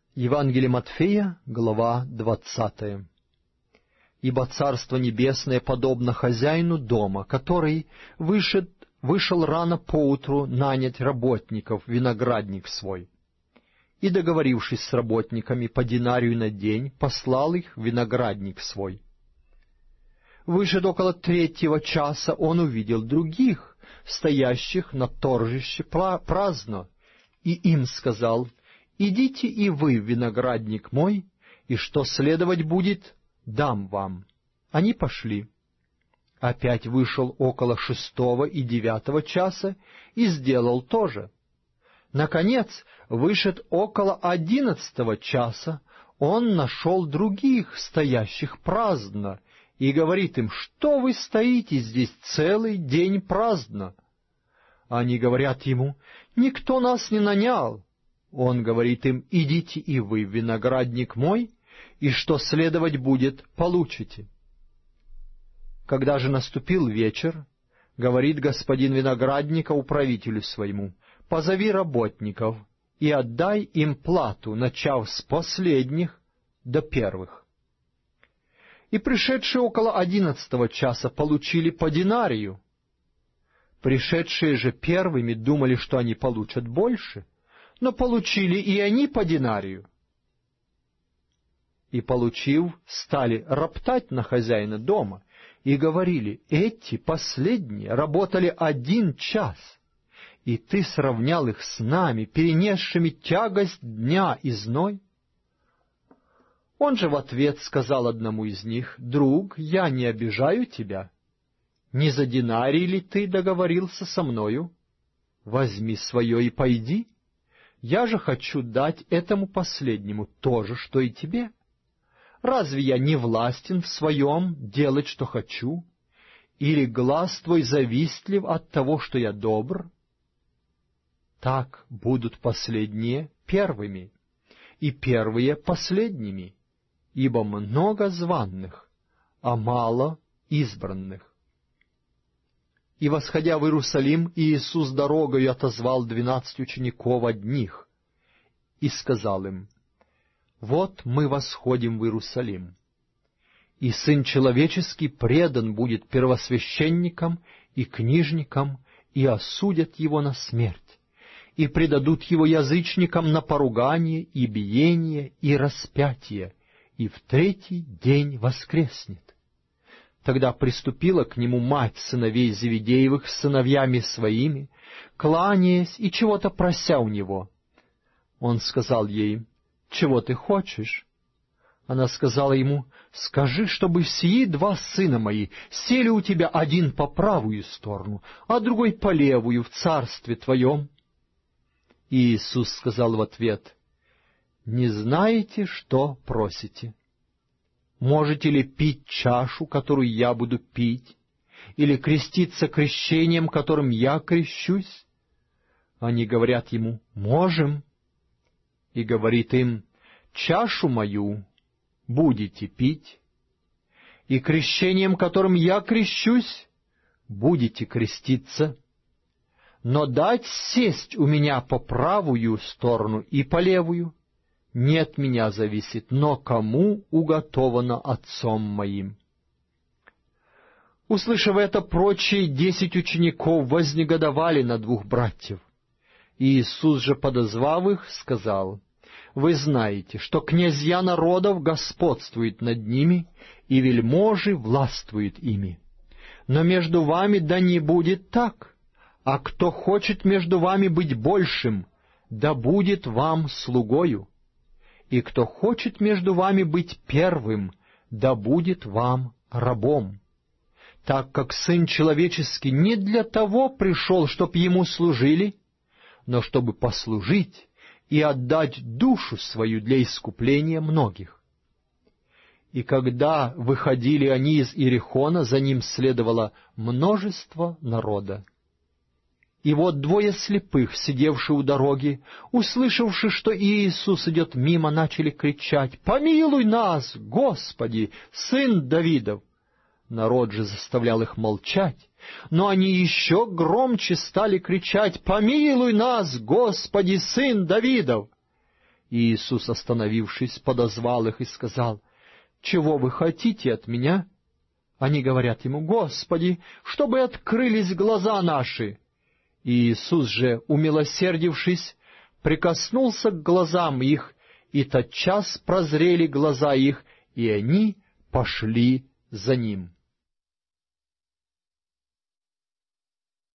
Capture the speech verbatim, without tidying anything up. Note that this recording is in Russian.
Евангелие Матфея, глава двадцатая. «Ибо Царство Небесное подобно хозяину дома, который вышел, вышел рано поутру нанять работников в виноградник свой, и, договорившись с работниками по динарию на день, послал их в виноградник свой. Вышед около третьего часа, он увидел других, стоящих на торжище праздно, и им сказал: идите и вы в виноградник мой, и что следовать будет, дам вам. Они пошли. Опять вышел около шестого и девятого часа и сделал то же. Наконец, вышед около одиннадцатого часа, он нашел других, стоящих праздно, и говорит им: что вы стоите здесь целый день праздно? Они говорят ему: никто нас не нанял. Он говорит им: идите и вы в виноградник мой, и что следовать будет, получите. Когда же наступил вечер, говорит господин виноградника управителю своему: позови работников и отдай им плату, начав с последних до первых. И пришедшие около одиннадцатого часа получили по динарию. Пришедшие же первыми думали, что они получат больше, но получили и они по динарию. И, получив, стали роптать на хозяина дома и говорили: эти последние работали один час, и ты сравнял их с нами, перенесшими тягость дня и зной. Он же в ответ сказал одному из них: друг, я не обижаю тебя. Не за динарий ли ты договорился со мною? Возьми свое и пойди. Я же хочу дать этому последнему то же, что и тебе. Разве я не властен в своем делать, что хочу? Или глаз твой завистлив от того, что я добр? Так будут последние первыми, и первые последними, ибо много званных, а мало избранных. И, восходя в Иерусалим, Иисус дорогою отозвал двенадцать учеников одних и сказал им: вот мы восходим в Иерусалим, и Сын Человеческий предан будет первосвященникам и книжникам, и осудят его на смерть, и предадут его язычникам на поругание и биение и распятие, и в третий день воскреснет. Тогда приступила к нему мать сыновей Зеведеевых с сыновьями своими, кланяясь и чего-то прося у него. Он сказал ей: чего ты хочешь? Она сказала ему: скажи, чтобы сии два сына мои сели у тебя, один по правую сторону, а другой по левую в царстве твоем. И Иисус сказал в ответ: не знаете, что просите. Можете ли пить чашу, которую я буду пить, или креститься крещением, которым я крещусь? Они говорят ему: можем. И говорит им: чашу мою будете пить, и крещением, которым я крещусь, будете креститься. Но дать сесть у меня по правую сторону и по левую не от меня зависит, но кому уготовано Отцом моим. Услышав это, прочие десять учеников вознегодовали на двух братьев. И Иисус же, подозвав их, сказал: вы знаете, что князья народов господствуют над ними, и вельможи властвуют ими. Но между вами да не будет так, а кто хочет между вами быть большим, да будет вам слугою. И кто хочет между вами быть первым, да будет вам рабом. Так как Сын Человеческий не для того пришел, чтоб Ему служили, но чтобы послужить и отдать душу свою для искупления многих. И когда выходили они из Иерихона, за ним следовало множество народа. И вот двое слепых, сидевшие у дороги, услышавши, что Иисус идет мимо, начали кричать: «Помилуй нас, Господи, Сын Давидов!» Народ же заставлял их молчать, но они еще громче стали кричать: «Помилуй нас, Господи, Сын Давидов!» И Иисус, остановившись, подозвал их и сказал: «Чего вы хотите от меня?» Они говорят ему: «Господи, чтобы открылись глаза наши». И Иисус же, умилосердившись, прикоснулся к глазам их, и тотчас прозрели глаза их, и они пошли за Ним.